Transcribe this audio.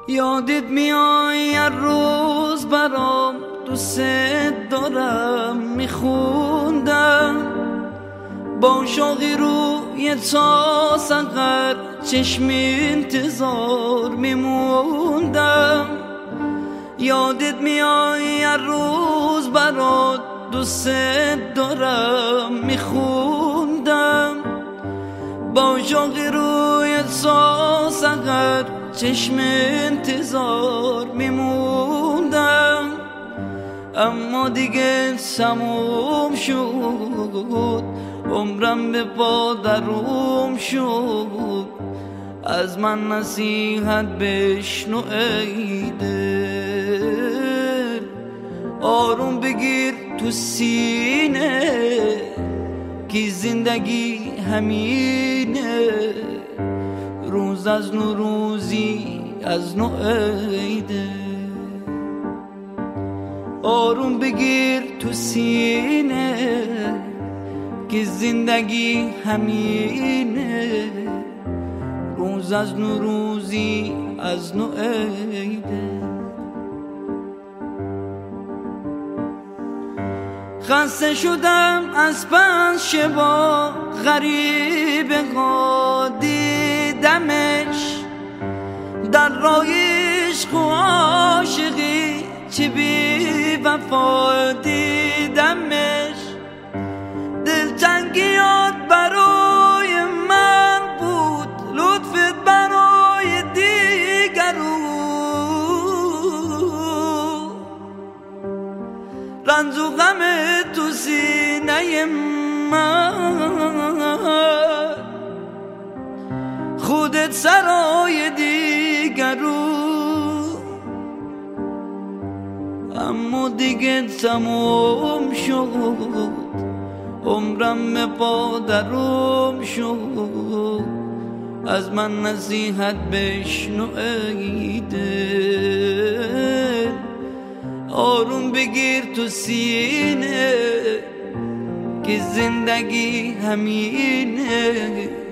یادت میای هر روز برام دوست دارم میخوندم، با شوقی روی تا سحر چشم انتظار میموندم. یادت میای هر روز برات دوست دارم میخوندم، با شوقی روی تا سحر چشم انتظار میموندم. اما دیگه تموم شد، عمرم به پادروم شد. از من نصیحت بشنو ای دل، آروم بگیر تو سینه که زندگی همینه. روز از نو روزی از نو ای دل، آروم بگیر تو سینه که زندگی همینه. روز از نو روزی از نو ای دل. خسته شدم از پنج شبا غریبه ها دیدمش، در راه عشق و عاشقی چه بی وفا دیدمش. دلتنگیات برای من بود، لطفت برای دیگرون. رنج و غم تو سینه من، خودت سرای دیگرون. اما دیگه تموم شد، عمرم به پادروم شد. از من نصیحت بشنو ای دل، آروم بگیر تو سینه که زندگی همینه.